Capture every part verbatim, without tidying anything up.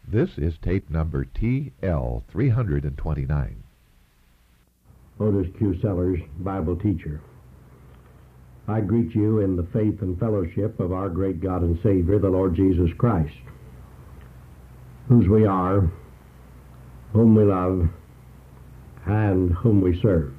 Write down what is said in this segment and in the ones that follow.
This is tape number T L three twenty-nine. Otis Q. Sellers, Bible teacher. I greet you in the faith and fellowship of our great God and Savior, the Lord Jesus Christ, whose we are, whom we love, and whom we serve.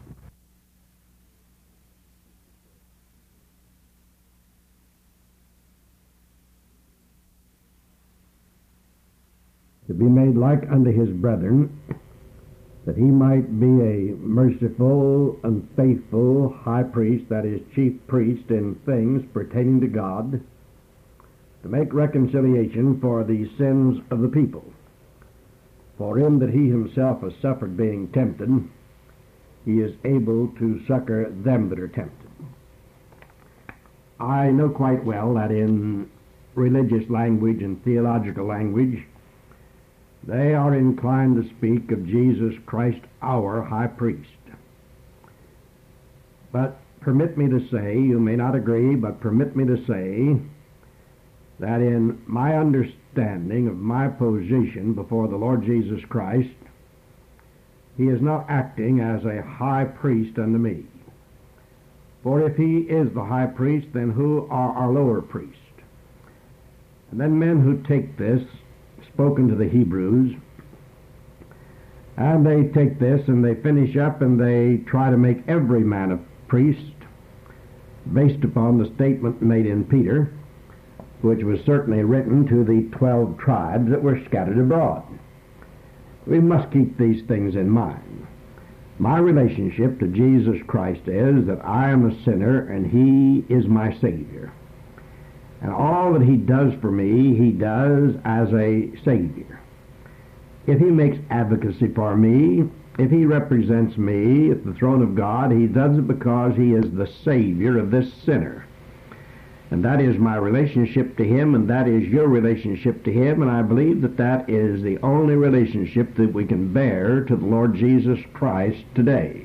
To be made like unto his brethren, that he might be a merciful and faithful high priest, that is, chief priest in things pertaining to God, to make reconciliation for the sins of the people. For in that he himself has suffered being tempted, he is able to succor them that are tempted. I know quite well that in religious language and theological language, they are inclined to speak of Jesus Christ, our high priest. But permit me to say, you may not agree, but permit me to say that in my understanding of my position before the Lord Jesus Christ, he is not acting as a high priest unto me. For if he is the high priest, then who are our lower priests? And then men who take this, spoken to the Hebrews, and they take this and they finish up and they try to make every man a priest based upon the statement made in Peter, which was certainly written to the twelve tribes that were scattered abroad. We must keep these things in mind. My relationship to Jesus Christ is that I am a sinner and he is my Savior. And all that he does for me, he does as a Savior. If he makes advocacy for me, if he represents me at the throne of God, he does it because he is the Savior of this sinner. And that is my relationship to him, and that is your relationship to him, and I believe that that is the only relationship that we can bear to the Lord Jesus Christ today.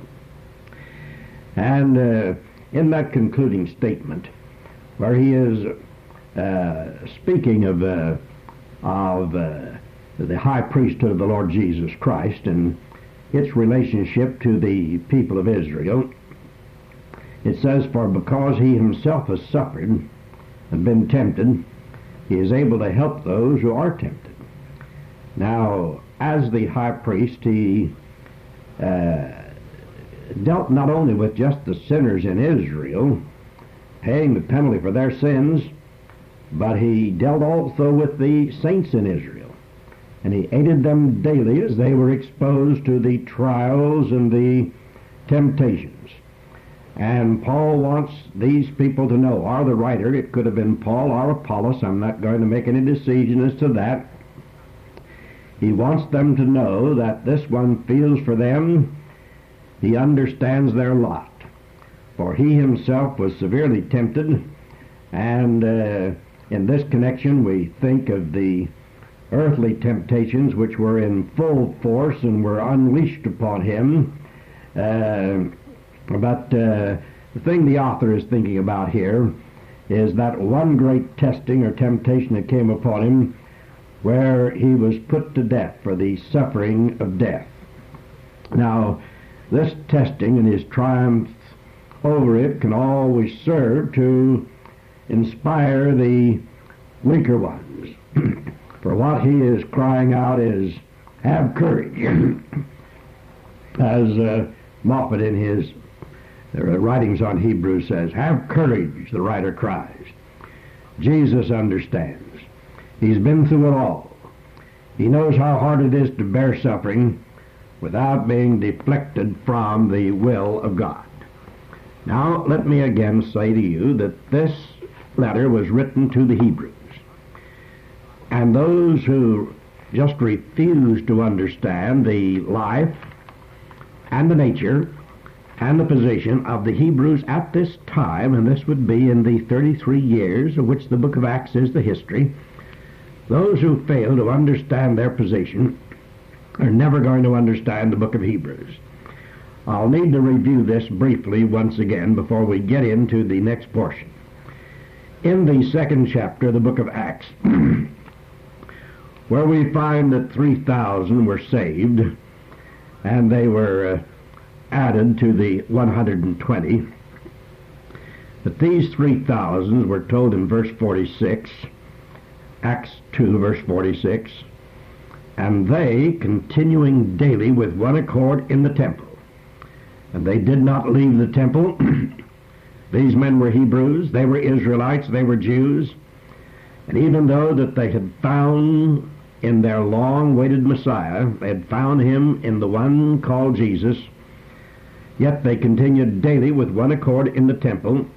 And uh, in that concluding statement, where he is uh, speaking of, uh, of uh, the high priesthood of the Lord Jesus Christ and its relationship to the people of Israel, it says, for because he himself has suffered and been tempted, he is able to help those who are tempted. Now, as the high priest, he uh, dealt not only with just the sinners in Israel, paying the penalty for their sins, but he dealt also with the saints in Israel. And he aided them daily as they were exposed to the trials and the temptations. And Paul wants these people to know, or the writer, it could have been Paul or Apollos, I'm not going to make any decision as to that. He wants them to know that this one feels for them, he understands their lot. For he himself was severely tempted, and uh, in this connection we think of the earthly temptations which were in full force and were unleashed upon him. Uh, but uh, the thing the author is thinking about here is that one great testing or temptation that came upon him where he was put to death for the suffering of death. Now, this testing and his triumph over it can always serve to inspire the weaker ones. For what he is crying out is, have courage. As uh, Moffat in his uh, writings on Hebrews says, have courage, the writer cries. Jesus understands. He's been through it all. He knows how hard it is to bear suffering without being deflected from the will of God. Now, let me again say to you that this letter was written to the Hebrews. And those who just refuse to understand the life and the nature and the position of the Hebrews at this time, and this would be in the thirty-three years of which the book of Acts is the history, those who fail to understand their position are never going to understand the book of Hebrews. I'll need to review this briefly once again before we get into the next portion. In the second chapter of the book of Acts, where we find that three thousand were saved, and they were uh, added to the one hundred twenty. But these three thousand were told in verse forty-six, Acts two, verse forty-six, and they, continuing daily with one accord in the temple. And they did not leave the temple. These men were Hebrews, they were Israelites, they were Jews. And even though that they had found in their long-awaited Messiah, they had found him in the one called Jesus, yet they continued daily with one accord in the temple.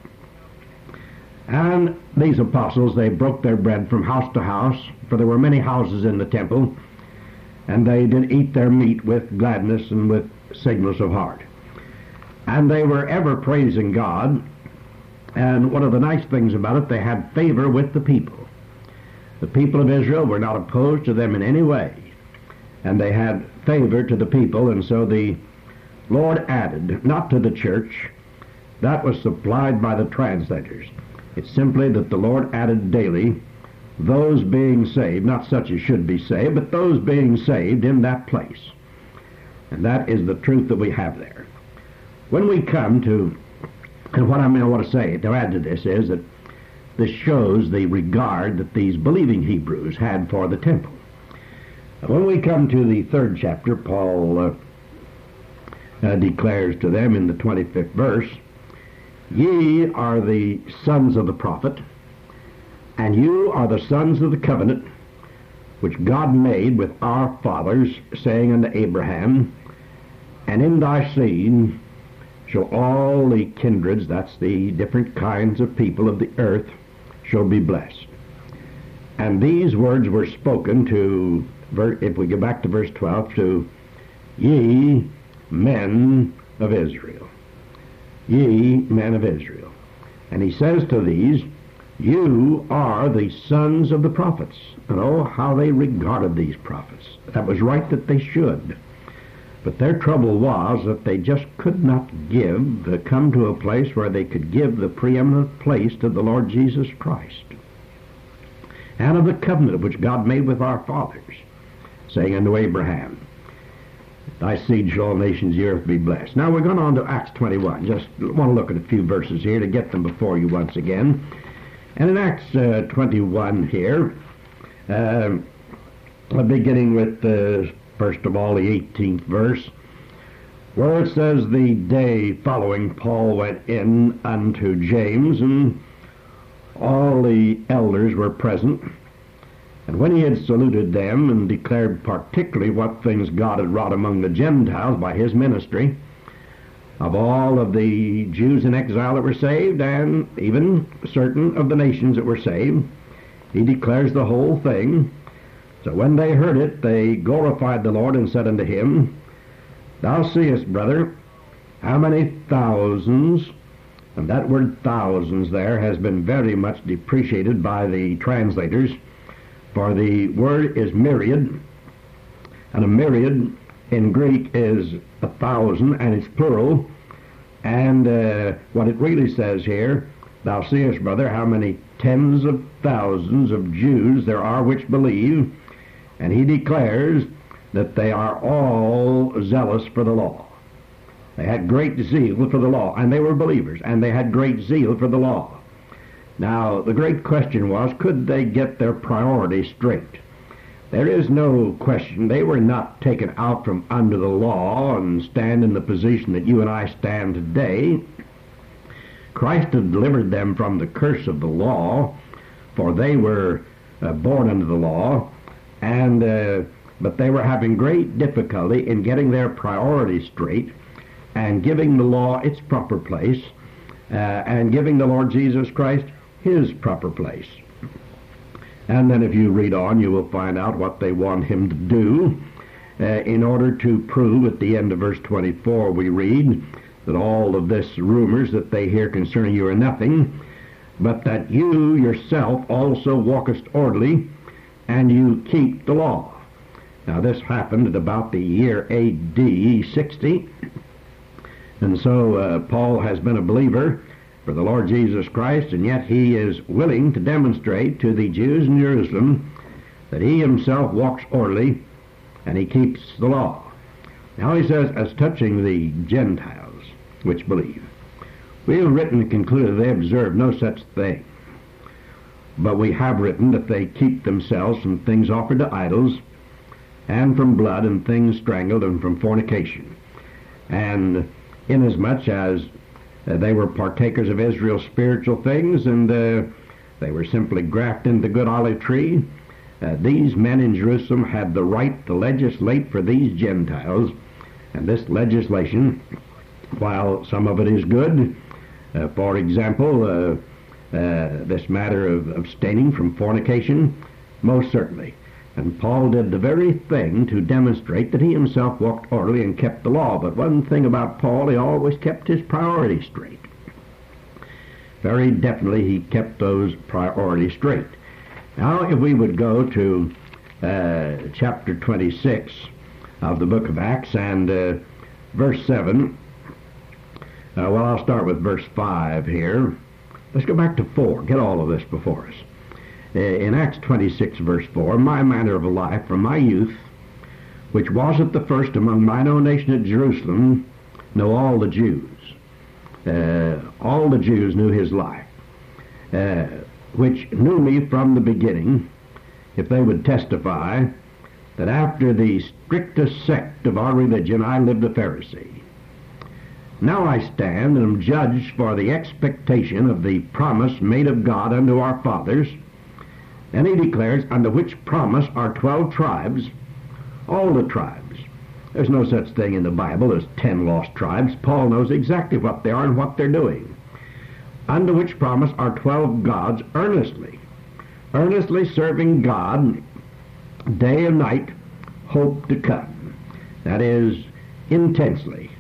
And these apostles, they broke their bread from house to house, for there were many houses in the temple, and they did eat their meat with gladness and with singleness of heart. And they were ever praising God, and one of the nice things about it, they had favor with the people. The people of Israel were not opposed to them in any way, and they had favor to the people, and so the Lord added, not to the church, that was supplied by the translators. It's simply that the Lord added daily those being saved, not such as should be saved, but those being saved in that place. And that is the truth that we have there. When we come to, and what I mean I want to say to add to this is that this shows the regard that these believing Hebrews had for the temple. When we come to the third chapter, Paul uh, uh, declares to them in the twenty-fifth verse, "Ye are the sons of the prophet, and you are the sons of the covenant, which God made with our fathers, saying unto Abraham, and in thy seed shall all the kindreds," that's the different kinds of people of the earth, "shall be blessed." And these words were spoken to, if we go back to verse twelve, to ye men of Israel. Ye men of Israel. And he says to these, you are the sons of the prophets. And oh, how they regarded these prophets. That was right that they should. But their trouble was that they just could not give, uh, come to a place where they could give the preeminent place to the Lord Jesus Christ, and of the covenant which God made with our fathers, saying unto Abraham, thy seed shall all nations of the earth be blessed. Now we're going on to Acts twenty-one. Just want to look at a few verses here to get them before you once again. And in Acts uh, twenty-one here, uh, beginning with, uh, first of all, the eighteenth verse, where it says, the day following Paul went in unto James, and all the elders were present. And when he had saluted them and declared particularly what things God had wrought among the Gentiles by his ministry, of all of the Jews in exile that were saved, and even certain of the nations that were saved, he declares the whole thing. So when they heard it, they glorified the Lord and said unto him, thou seest, brother, how many thousands, and that word thousands there has been very much depreciated by the translators, for the word is myriad, and a myriad in Greek is a thousand, and it's plural. And uh, what it really says here, thou seest, brother, how many tens of thousands of Jews there are which believe, and he declares that they are all zealous for the law. They had great zeal for the law, and they were believers, and they had great zeal for the law. Now, the great question was, could they get their priorities straight? There is no question. They were not taken out from under the law and stand in the position that you and I stand today. Christ had delivered them from the curse of the law, for they were uh, born under the law, and uh, but they were having great difficulty in getting their priorities straight and giving the law its proper place, uh, and giving the Lord Jesus Christ his proper place. And then if you read on, you will find out what they want him to do uh, in order to prove, at the end of verse twenty-four we read, that all of this rumors that they hear concerning you are nothing, but that you yourself also walkest orderly, and you keep the law. Now this happened at about the year A D sixty, and so uh, Paul has been a believer for the Lord Jesus Christ, and yet he is willing to demonstrate to the Jews in Jerusalem that he himself walks orderly and he keeps the law. Now he says, as touching the Gentiles which believe, we have written and concluded they observe no such thing. But we have written that they keep themselves from things offered to idols, and from blood, and things strangled, and from fornication. And inasmuch as uh, they were partakers of Israel's spiritual things, and uh, they were simply grafted into the good olive tree, uh, these men in Jerusalem had the right to legislate for these Gentiles. And this legislation, while some of it is good, uh, for example, uh, uh, this matter of abstaining from fornication, most certainly. And Paul did the very thing to demonstrate that he himself walked orderly and kept the law. But one thing about Paul, he always kept his priorities straight. Very definitely he kept those priorities straight. Now, if we would go to uh, chapter twenty-six of the book of Acts and uh, verse seven, uh, well, I'll start with verse five here. Let's go back to four. Get all of this before us. In Acts twenty-six, verse four, my manner of life from my youth, which was at the first among mine own nation at Jerusalem, know all the Jews. Uh, all the Jews knew his life, uh, which knew me from the beginning, if they would testify that after the strictest sect of our religion I lived a Pharisee. Now I stand and am judged for the expectation of the promise made of God unto our fathers. And he declares, unto which promise are twelve tribes, all the tribes. There's no such thing in the Bible as ten lost tribes. Paul knows exactly what they are and what they're doing. Unto which promise are twelve gods earnestly, earnestly serving God day and night, hope to come. That is, intensely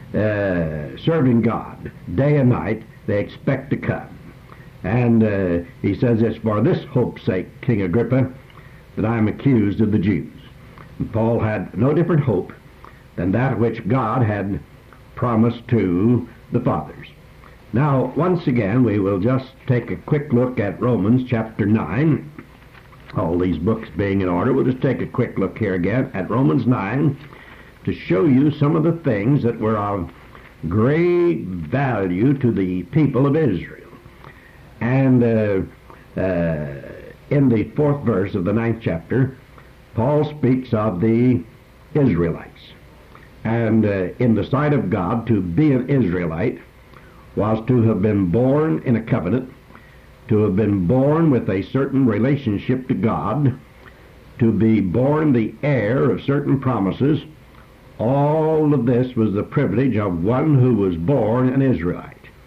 uh, serving God day and night, they expect to come. And uh, he says, it's for this hope's sake, King Agrippa, that I am accused of the Jews. And Paul had no different hope than that which God had promised to the fathers. Now, once again, we will just take a quick look at Romans chapter nine. All these books being in order, we'll just take a quick look here again at Romans nine to show you some of the things that were of great value to the people of Israel. And uh, uh, in the fourth verse of the ninth chapter, Paul speaks of the Israelites. And uh, in the sight of God, to be an Israelite was to have been born in a covenant, to have been born with a certain relationship to God, to be born the heir of certain promises. All of this was the privilege of one who was born an Israelite.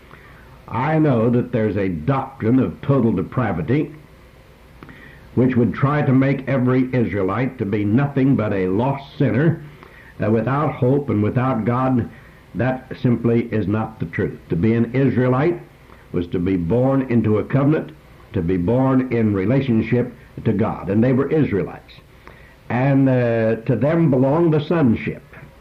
I know that there's a doctrine of total depravity which would try to make every Israelite to be nothing but a lost sinner uh, without hope and without God. That simply is not the truth. To be an Israelite was to be born into a covenant, to be born in relationship to God. And they were Israelites. And uh, to them belonged the sonship.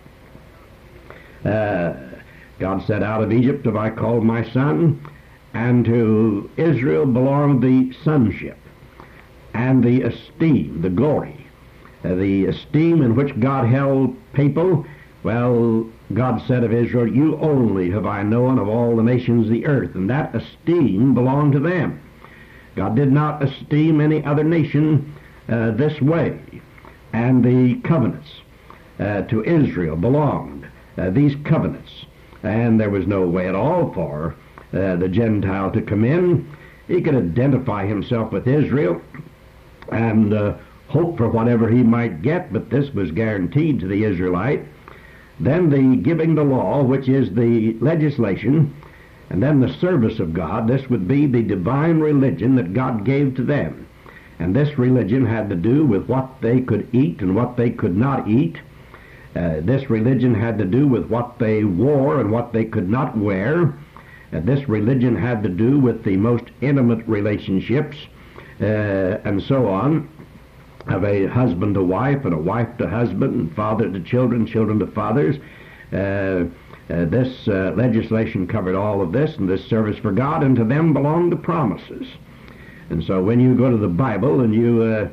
Uh, God said, out of Egypt have I called my son, and to Israel belonged the sonship, and the esteem, the glory, uh, the esteem in which God held people. Well, God said of Israel, you only have I known of all the nations of the earth, and that esteem belonged to them. God did not esteem any other nation uh, this way. And the covenants uh, to Israel belonged, uh, these covenants. And there was no way at all for uh, the Gentile to come in. He could identify himself with Israel and uh, hope for whatever he might get, but this was guaranteed to the Israelite. Then the giving the law, which is the legislation, and then the service of God. This would be the divine religion that God gave to them. And this religion had to do with what they could eat and what they could not eat. Uh, this religion had to do with what they wore and what they could not wear. Uh, this religion had to do with the most intimate relationships uh, and so on, of a husband to wife and a wife to husband and father to children, children to fathers. Uh, uh, this uh, legislation covered all of this, and this service for God, and to them belonged the promises. And so when you go to the Bible and you uh,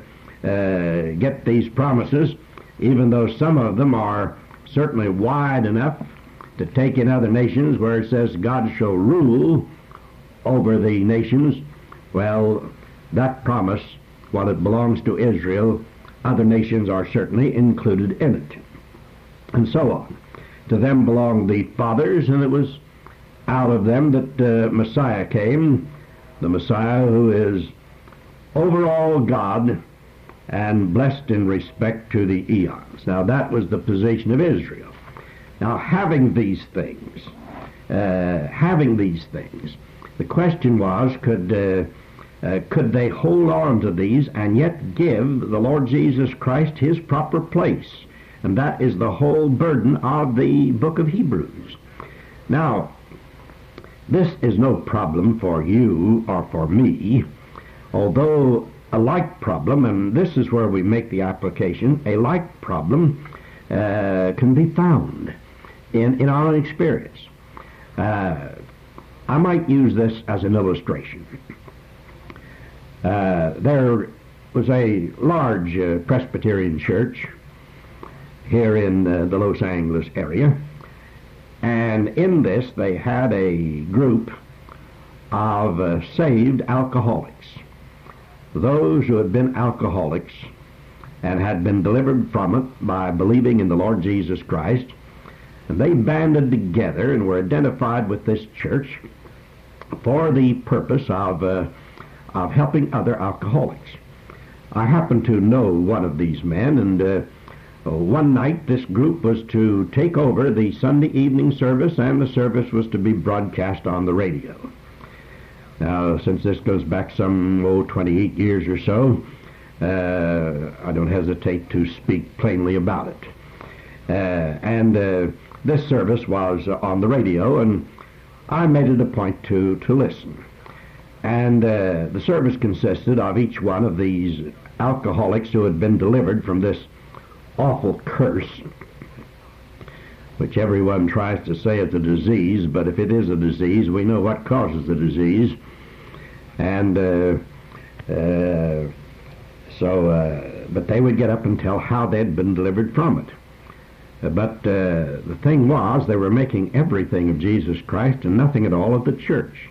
uh, get these promises, even though some of them are certainly wide enough to take in other nations, where it says God shall rule over the nations. Well, that promise, while it belongs to Israel, other nations are certainly included in it, and so on. To them belonged the fathers, and it was out of them that uh, Messiah came, the Messiah who is over all God and blessed in respect to the eons. Now, that was the position of Israel. Now, having these things, uh, having these things, the question was, could uh, uh, could they hold on to these and yet give the Lord Jesus Christ his proper place? And that is the whole burden of the book of Hebrews. Now, this is no problem for you or for me, although a like problem, and this is where we make the application, a like problem uh, can be found in, in our own experience. Uh, I might use this as an illustration. Uh, there was a large uh, Presbyterian church here in uh, the Los Angeles area, and in this they had a group of uh, saved alcoholics, those who had been alcoholics and had been delivered from it by believing in the Lord Jesus Christ. And they banded together and were identified with this church for the purpose of uh, of helping other alcoholics. I happen to know one of these men, and uh, one night this group was to take over the Sunday evening service, and the service was to be broadcast on the radio. Now, since this goes back some, oh, twenty-eight years or so, uh, I don't hesitate to speak plainly about it. Uh, and uh, this service was uh, on the radio, and I made it a point to, to listen. And uh, the service consisted of each one of these alcoholics who had been delivered from this awful curse, which everyone tries to say it's a disease, but if it is a disease, we know what causes the disease. And uh, uh, so, uh, but they would get up and tell how they'd been delivered from it. Uh, but uh, the thing was, they were making everything of Jesus Christ and nothing at all of the church.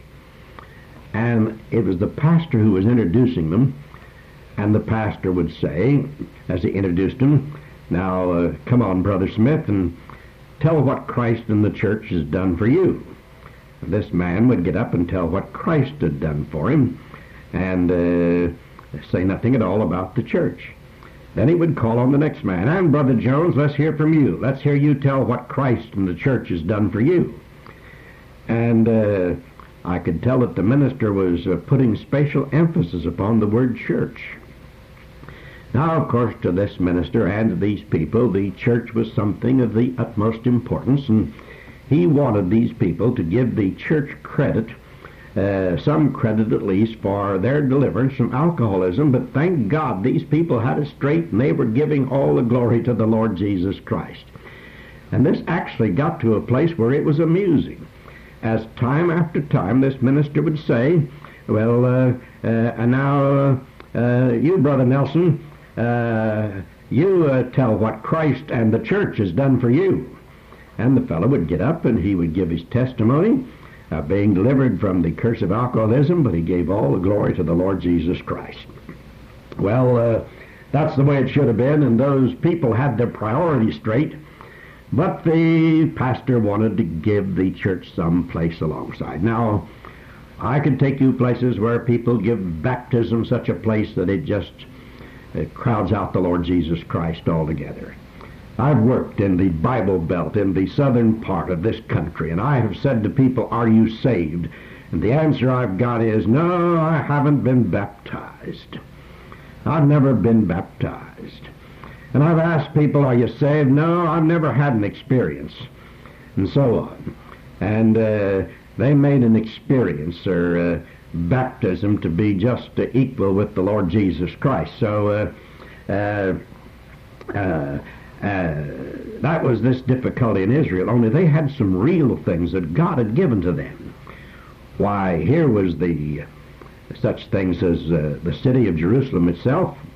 And it was the pastor who was introducing them, and the pastor would say, as he introduced them, now, uh, come on, Brother Smith, and tell what Christ and the church has done for you. And this man would get up and tell what Christ had done for him, and uh, say nothing at all about the church. Then he would call on the next man, and Brother Jones, let's hear from you. Let's hear you tell what Christ and the church has done for you. And uh, I could tell that the minister was uh, putting special emphasis upon the word church. Now, of course, to this minister and to these people, the church was something of the utmost importance, and he wanted these people to give the church credit, uh, some credit at least, for their deliverance from alcoholism. But thank God these people had it straight, and they were giving all the glory to the Lord Jesus Christ. And this actually got to a place where it was amusing, as time after time this minister would say, well, uh, uh, and now uh, uh, you, Brother Nelson, uh, you uh, tell what Christ and the church has done for you. And the fellow would get up and he would give his testimony of being delivered from the curse of alcoholism, but he gave all the glory to the Lord Jesus Christ. Well, uh, that's the way it should have been, and those people had their priorities straight. But the pastor wanted to give the church some place alongside. Now, I could take you places where people give baptism such a place that it just it crowds out the Lord Jesus Christ altogether. I've worked in the Bible Belt in the southern part of this country, and I have said to people, are you saved? And the answer I've got is, no, I haven't been baptized. I've never been baptized. And I've asked people, are you saved? No, I've never had an experience. And so on. And uh, they made an experience or uh, baptism to be just uh, equal with the Lord Jesus Christ. So uh, uh, uh, uh, that was this difficulty in Israel, only they had some real things that God had given to them. Why, here was the such things as uh, the city of Jerusalem itself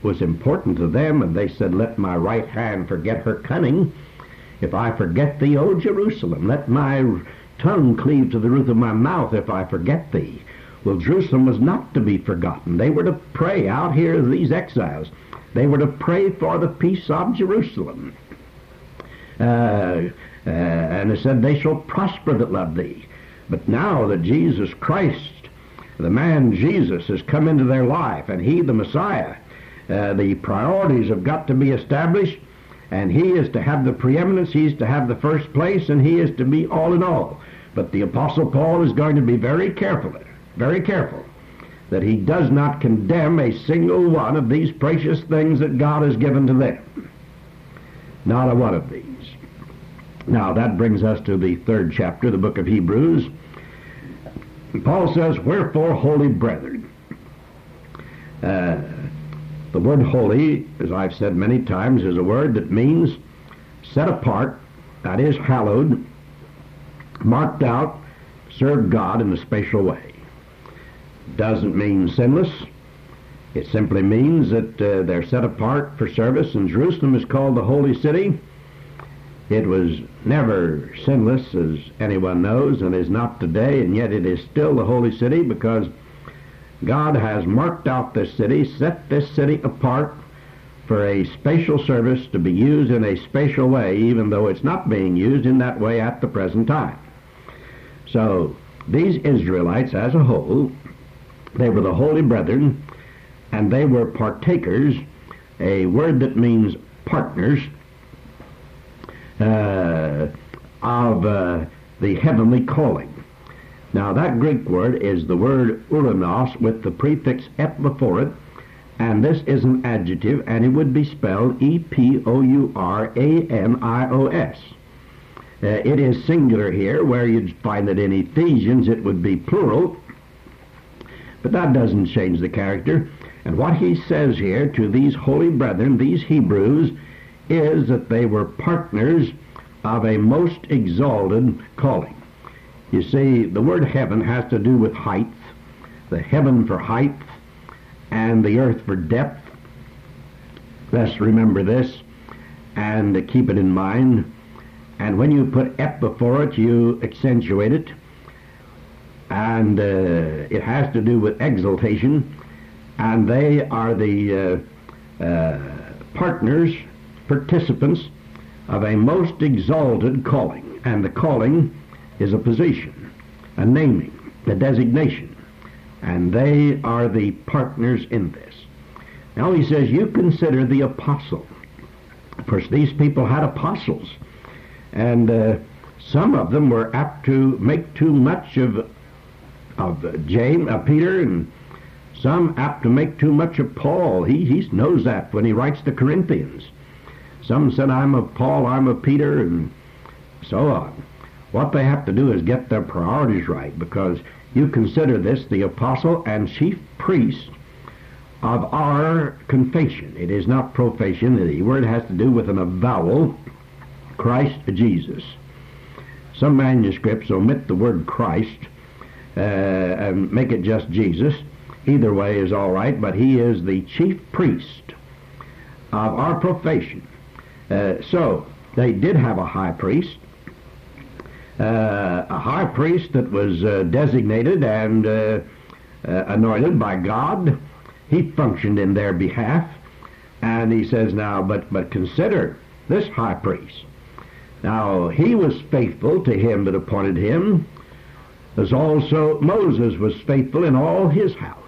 was important to them, and they said, let my right hand forget her cunning, if I forget thee, O Jerusalem. Let my tongue cleave to the roof of my mouth if I forget thee. Well, Jerusalem was not to be forgotten. They were to pray out here, these exiles. They were to pray for the peace of Jerusalem. Uh, uh, and it said, they shall prosper that love thee. But now that Jesus Christ, the man Jesus, has come into their life, and he, the Messiah, uh, the priorities have got to be established, and he is to have the preeminence, he's to have the first place, and he is to be all in all. But the Apostle Paul is going to be very careful, very careful, that he does not condemn a single one of these precious things that God has given to them. Not a one of these. Now that brings us to the third chapter, the book of Hebrews. Paul says, wherefore, holy brethren. Uh, the word holy, as I've said many times, is a word that means set apart, that is hallowed, marked out, serve God in a special way. Doesn't mean sinless. It simply means that uh, they're set apart for service, and Jerusalem is called the holy city. It was never sinless, as anyone knows, and is not today, and yet it is still the holy city, because God has marked out this city, set this city apart for a special service to be used in a special way, even though it's not being used in that way at the present time. So these Israelites as a whole, they were the holy brethren, and they were partakers, a word that means partners, uh, of uh, the heavenly calling. Now that Greek word is the word uranos with the prefix ep before it, and this is an adjective, and it would be spelled E P O U R A N I O S. Uh, it is singular here, where you'd find that in Ephesians it would be plural, but that doesn't change the character. And what he says here to these holy brethren, these Hebrews, is that they were partners of a most exalted calling. You see, the word heaven has to do with height, the heaven for height, and the earth for depth. Let's remember this and keep it in mind. And when you put ep before it, you accentuate it. And uh, it has to do with exaltation. And they are the uh, uh, partners, participants of a most exalted calling. And the calling is a position, a naming, a designation. And they are the partners in this. Now he says, you consider the apostle. Of course, these people had apostles. And uh, some of them were apt to make too much of, of James, uh, Peter, and some apt to make too much of Paul. He, he knows that when he writes the Corinthians. Some said, I'm of Paul, I'm of Peter, and so on. What they have to do is get their priorities right, because you consider this the apostle and chief priest of our confession. It is not profession. The word has to do with an avowal, Christ Jesus. Some manuscripts omit the word Christ uh, and make it just Jesus. Either way is all right, but he is the chief priest of our profession. Uh, so, they did have a high priest, uh, a high priest that was uh, designated and uh, uh, anointed by God. He functioned in their behalf, and he says now, but, but consider this high priest. Now, he was faithful to him that appointed him, as also Moses was faithful in all his house.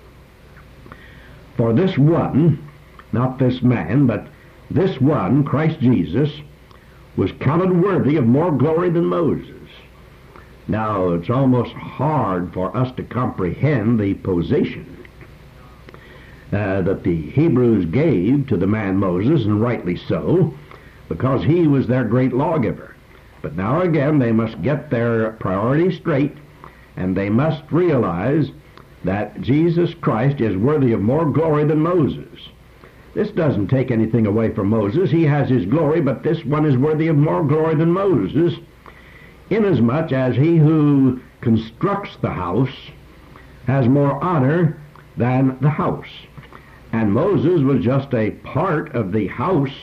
For this one, not this man, but this one, Christ Jesus, was counted worthy of more glory than Moses. Now, it's almost hard for us to comprehend the position uh, that the Hebrews gave to the man Moses, and rightly so, because he was their great lawgiver. But now again, they must get their priorities straight, and they must realize that Jesus Christ is worthy of more glory than Moses. This doesn't take anything away from Moses. He has his glory, but this one is worthy of more glory than Moses, inasmuch as he who constructs the house has more honor than the house. And Moses was just a part of the house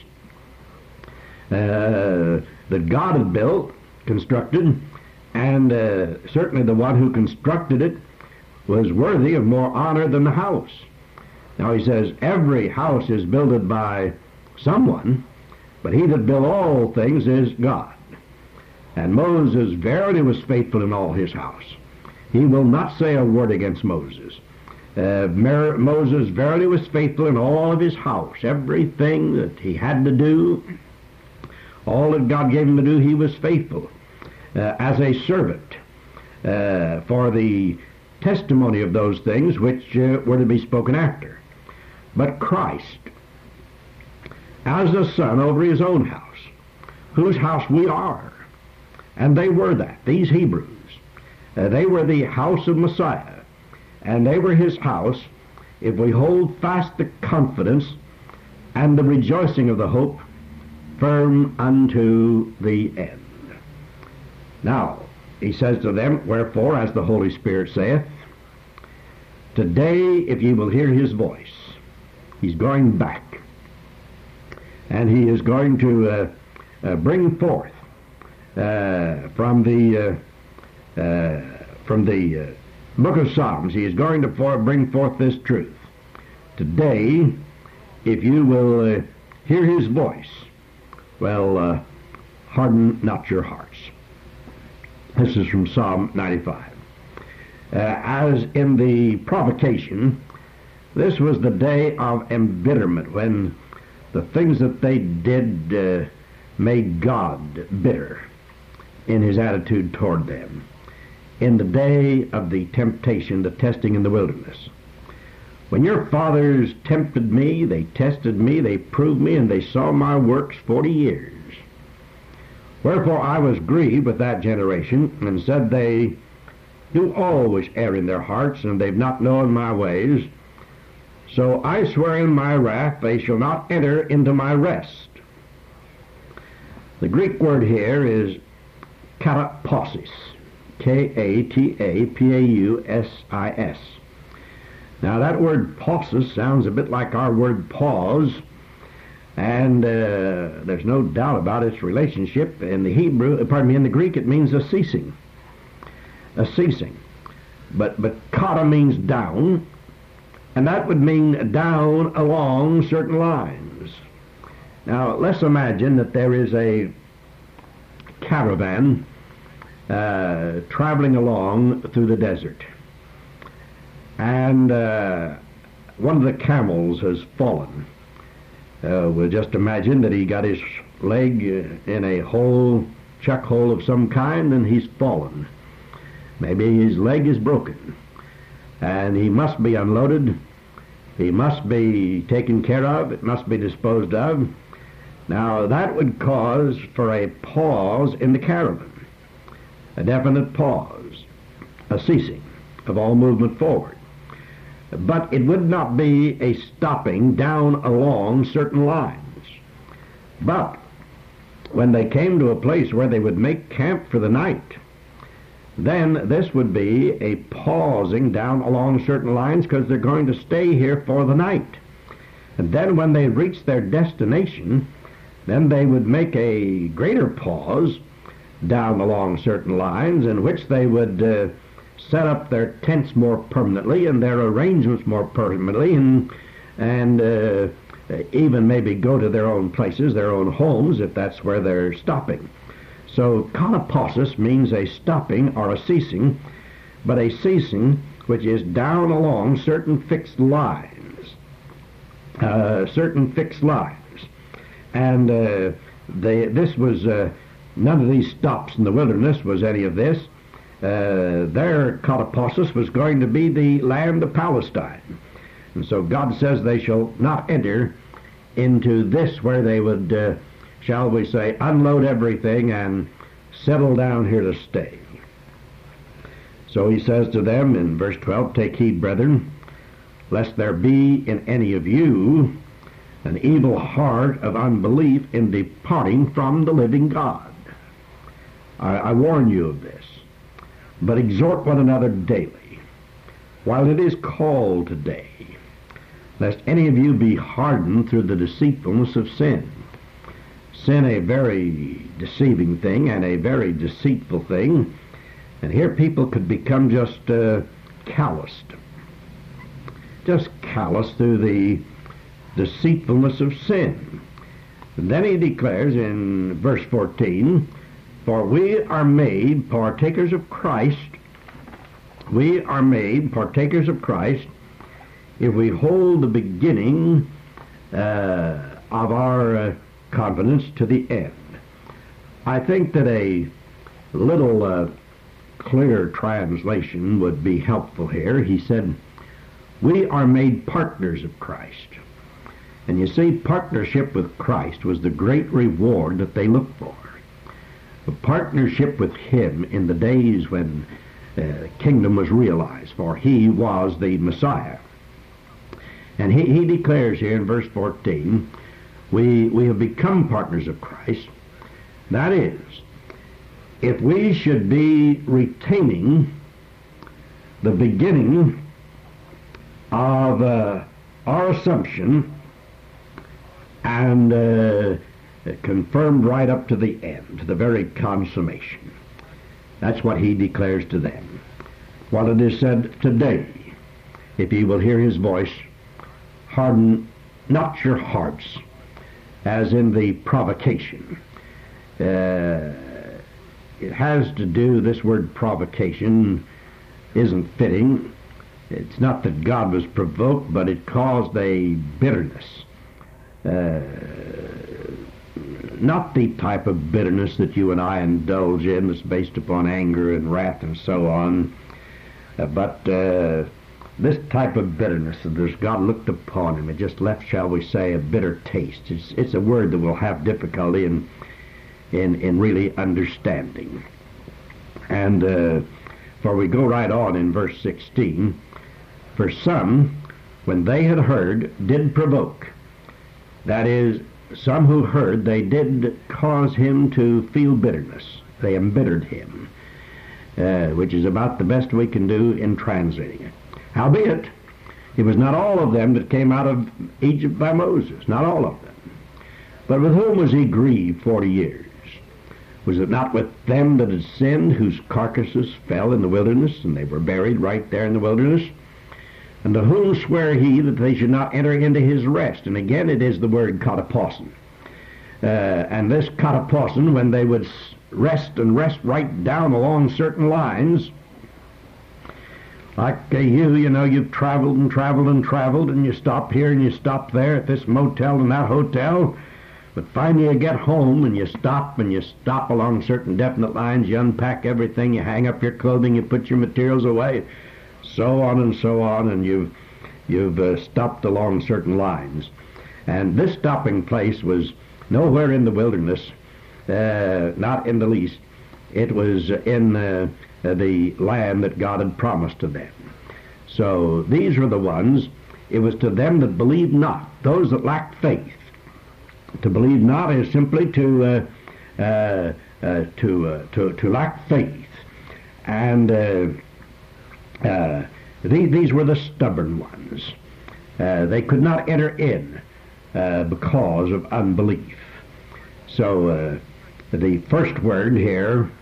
uh, that God had built, constructed, and uh, certainly the one who constructed it was worthy of more honor than the house. Now he says, every house is builded by someone, but he that built all things is God. And Moses verily was faithful in all his house. He will not say a word against Moses. Uh, Mer- Moses verily was faithful in all of his house. Everything that he had to do, all that God gave him to do, he was faithful uh, as a servant uh, for the testimony of those things which uh, were to be spoken after. But Christ, as a son over his own house, whose house we are, and they were that, these Hebrews, uh, they were the house of Messiah, and they were his house, if we hold fast the confidence and the rejoicing of the hope firm unto the end. Now, he says to them, wherefore, as the Holy Spirit saith, today, if ye will hear his voice, he's going back, and he is going to uh, uh, bring forth uh, from the uh, uh, from the uh, book of Psalms. He is going to for, bring forth this truth. Today, if you will uh, hear his voice, well, uh, harden not your hearts. This is from Psalm ninety-five. Uh, as in the provocation, this was the day of embitterment, when the things that they did uh, made God bitter in his attitude toward them. In the day of the temptation, the testing in the wilderness. When your fathers tempted me, they tested me, they proved me, and they saw my works forty years. Wherefore I was grieved with that generation, and said, they do always err in their hearts, and they've not known my ways. So I swear in my wrath, they shall not enter into my rest. The Greek word here is katapausis, K A T A P A U S I S. Now that word pausis sounds a bit like our word pause, and uh, there's no doubt about its relationship. In the Hebrew, pardon me, in the Greek it means a ceasing. A ceasing. But, but kata means down, and that would mean down along certain lines. Now, let's imagine that there is a caravan uh, traveling along through the desert, and uh, one of the camels has fallen. Uh, we'll just imagine that he got his leg in a hole, chuck hole of some kind, and he's fallen. Maybe his leg is broken, and he must be unloaded. He must be taken care of. It must be disposed of. Now, that would cause for a pause in the caravan, a definite pause, a ceasing of all movement forward. But it would not be a stopping down along certain lines. But when they came to a place where they would make camp for the night, then this would be a pausing down along certain lines, because they're going to stay here for the night. And then when they reach their destination, then they would make a greater pause down along certain lines, in which they would uh, set up their tents more permanently and their arrangements more permanently, and, and uh, even maybe go to their own places, their own homes, if that's where they're stopping. So katapausis means a stopping or a ceasing, but a ceasing which is down along certain fixed lines, uh, certain fixed lines. And uh, they, this was, uh, none of these stops in the wilderness was any of this. Uh, their katapausis was going to be the land of Palestine. And so God says they shall not enter into this, where they would, uh, shall we say, unload everything and settle down here to stay. So he says to them in verse twelve, take heed, brethren, lest there be in any of you an evil heart of unbelief in departing from the living God. I, I warn you of this. But exhort one another daily, while it is called today, lest any of you be hardened through the deceitfulness of sin. Sin, a very deceiving thing and a very deceitful thing, and here people could become just uh, calloused, just calloused through the deceitfulness of sin. And then he declares in verse fourteen, for we are made partakers of Christ, we are made partakers of Christ if we hold the beginning uh, of our uh, confidence to the end. I think that a little uh, clear translation would be helpful here. He said, we are made partners of Christ. And you see, partnership with Christ was the great reward that they looked for. A partnership with Him in the days when the uh, kingdom was realized, for He was the Messiah. And he, he declares here in verse fourteen, we, we have become partners of Christ. That is, if we should be retaining the beginning of uh, our assumption and uh, confirmed right up to the end, to the very consummation. That's what he declares to them. What it is said today, if ye will hear his voice, harden not your hearts, as in the provocation. Uh, it has to do, this word provocation isn't fitting. It's not that God was provoked, but it caused a bitterness. Uh, not the type of bitterness that you and I indulge in that's based upon anger and wrath and so on, uh, but uh, this type of bitterness that as God looked upon him, it just left, shall we say, a bitter taste. It's, it's a word that we'll have difficulty in in, in really understanding. And uh, for we go right on in verse sixteen, for some, when they had heard, did provoke. That is, some who heard, they did cause him to feel bitterness. They embittered him, uh, which is about the best we can do in translating it. Howbeit, it was not all of them that came out of Egypt by Moses, not all of them. But with whom was he grieved forty years? Was it not with them that had sinned, whose carcasses fell in the wilderness, and they were buried right there in the wilderness? And to whom sware he that they should not enter into his rest? And again it is the word kataposin. Uh, and this kataposin, when they would rest and rest right down along certain lines, like uh, you, you know, you've traveled and traveled and traveled, and you stop here and you stop there at this motel and that hotel, but finally you get home and you stop and you stop along certain definite lines, you unpack everything, you hang up your clothing, you put your materials away, so on and so on, and you've, you've uh, stopped along certain lines. And this stopping place was nowhere in the wilderness, uh, not in the least. It was in uh, the land that God had promised to them. So these were the ones, it was to them that believed not, those that lacked faith. To believe not is simply to uh, uh, uh, to, uh, to to lack faith. And uh, uh, these, these were the stubborn ones. Uh, they could not enter in uh, because of unbelief. So uh, the first word here,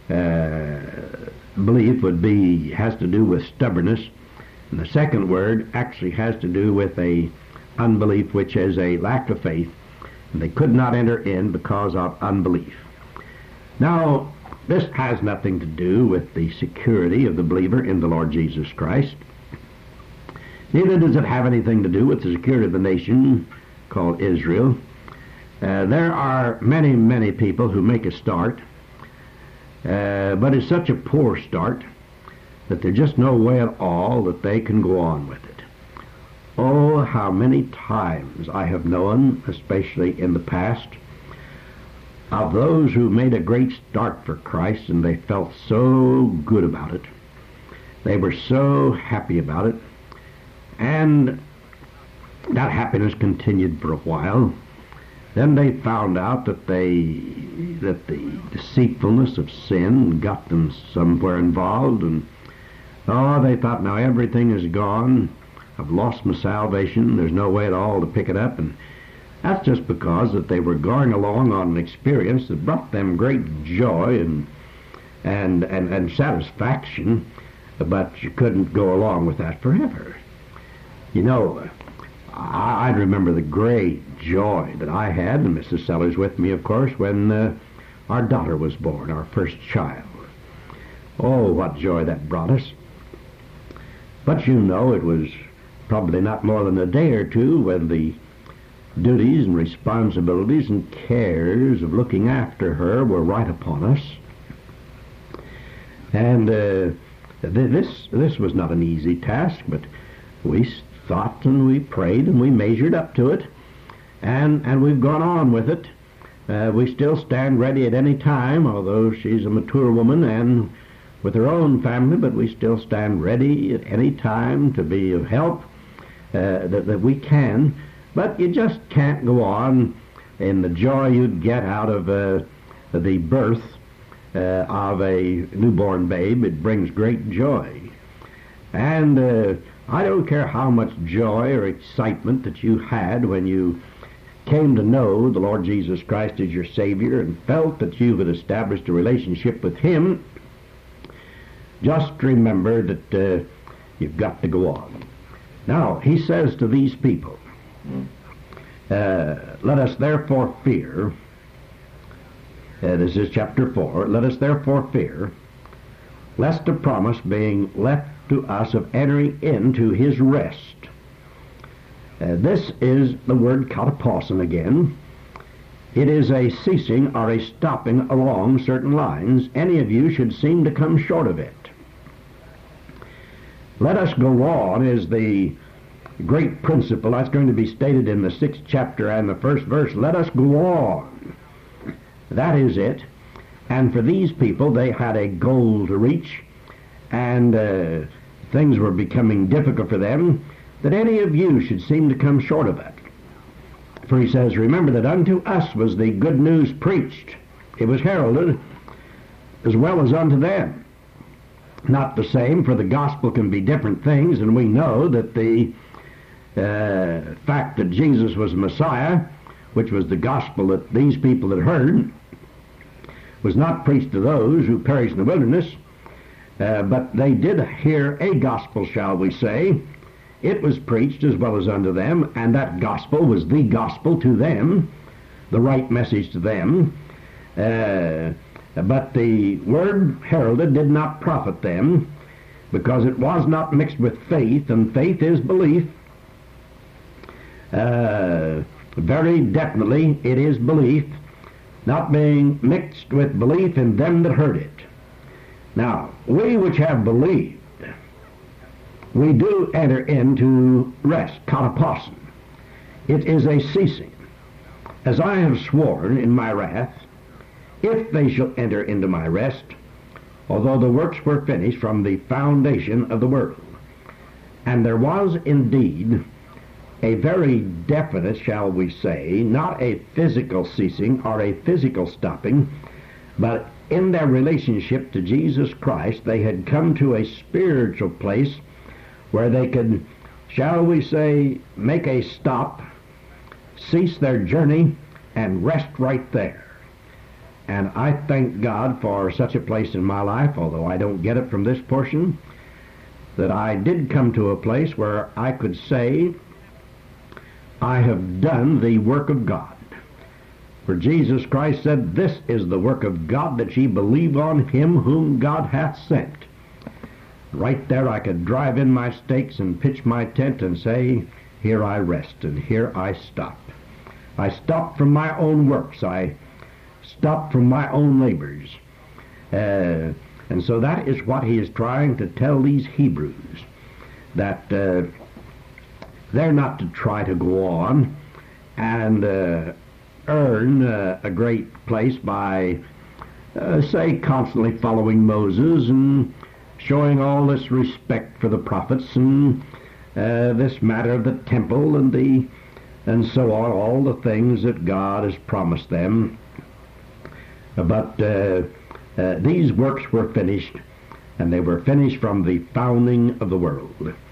uh, belief, would be, has to do with stubbornness. And the second word actually has to do with a unbelief, which is a lack of faith. And they could not enter in because of unbelief. Now, this has nothing to do with the security of the believer in the Lord Jesus Christ. Neither does it have anything to do with the security of the nation called Israel. Uh, there are many, many people who make a start, uh, but it's such a poor start that there's just no way at all that they can go on with it. Oh, how many times I have known, especially in the past, of those who made a great start for Christ, and they felt so good about it. They were so happy about it. And that happiness continued for a while. Then they found out that they that the deceitfulness of sin got them somewhere involved, and oh, they thought, now everything is gone. I've lost my salvation. There's no way at all to pick it up. And that's just because that they were going along on an experience that brought them great joy and and and, and satisfaction, but you couldn't go along with that forever. You know, I, I remember the great joy that I had, and Missus Sellers with me, of course, when uh, our daughter was born, our first child. Oh, what joy that brought us. But you know, it was probably not more than a day or two when the duties and responsibilities and cares of looking after her were right upon us. And uh, th- this this was not an easy task, but we thought and we prayed and we measured up to it, and, and we've gone on with it. Uh, we still stand ready at any time, although she's a mature woman and with her own family, but we still stand ready at any time to be of help uh, that, that we can. But you just can't go on in the joy you'd get out of uh, the birth uh, of a newborn babe. It brings great joy. And uh, I don't care how much joy or excitement that you had when you came to know the Lord Jesus Christ as your Savior and felt that you had established a relationship with Him. Just remember that uh, you've got to go on. Now, he says to these people, uh, let us therefore fear, uh, this is chapter four, let us therefore fear, lest a promise being left to us of entering into his rest. Uh, this is the word katapausin again. It is a ceasing or a stopping along certain lines. Any of you should seem to come short of it. Let us go on is the great principle that's going to be stated in the sixth chapter and the first verse. Let us go on. That is it. And for these people, they had a goal to reach, and uh, things were becoming difficult for them, that any of you should seem to come short of it. For he says, remember that unto us was the good news preached. It was heralded as well as unto them. Not the same, for the gospel can be different things, and we know that the uh, fact that Jesus was Messiah, which was the gospel that these people had heard, was not preached to those who perished in the wilderness, uh, but they did hear a gospel, shall we say. It was preached as well as unto them, and that gospel was the gospel to them, the right message to them. Uh, but the word heralded did not profit them, because it was not mixed with faith, and faith is belief. Uh, very definitely it is belief, not being mixed with belief in them that heard it. Now, we which have believed, we do enter into rest, katapausin. It is a ceasing. As I have sworn in my wrath, if they shall enter into my rest, although the works were finished from the foundation of the world. And there was indeed a very definite, shall we say, not a physical ceasing or a physical stopping, but in their relationship to Jesus Christ, they had come to a spiritual place where they could, shall we say, make a stop, cease their journey, and rest right there. And I thank God for such a place in my life, although I don't get it from this portion, that I did come to a place where I could say, I have done the work of God. For Jesus Christ said, this is the work of God, that ye believe on him whom God hath sent. Right there I could drive in my stakes and pitch my tent and say, here I rest and here I stop. I stop from my own works. I stop from my own labors. Uh, and so that is what he is trying to tell these Hebrews, that uh, they're not to try to go on and uh, earn uh, a great place by, uh, say, constantly following Moses and showing all this respect for the prophets and uh, this matter of the temple and the and so on, all the things that God has promised them. But uh, uh, these works were finished, and they were finished from the founding of the world.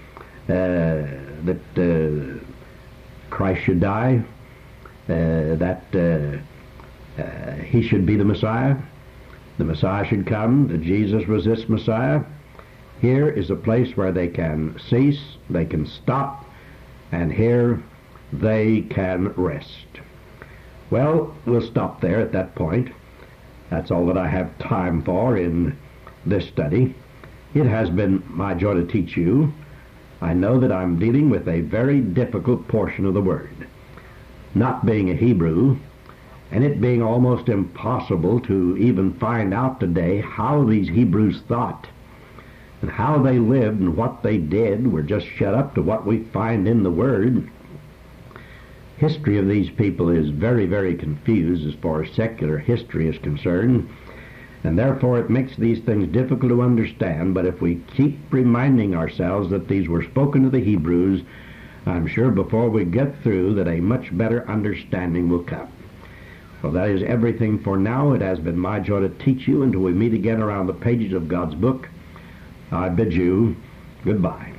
that uh, Christ should die, uh, that uh, uh, he should be the Messiah, the Messiah should come, that Jesus was this Messiah. Here is a place where they can cease, they can stop, and here they can rest. Well, we'll stop there at that point. That's all that I have time for in this study. It has been my joy to teach you. I know that I'm dealing with a very difficult portion of the Word. Not being a Hebrew, and it being almost impossible to even find out today how these Hebrews thought, and how they lived and what they did. We're just shut up to what we find in the Word. History of these people is very, very confused as far as secular history is concerned, and therefore it makes these things difficult to understand. But if we keep reminding ourselves that these were spoken to the Hebrews, I'm sure before we get through that a much better understanding will come. Well, that is everything for now. It has been my joy to teach you until we meet again around the pages of God's book. I bid you goodbye.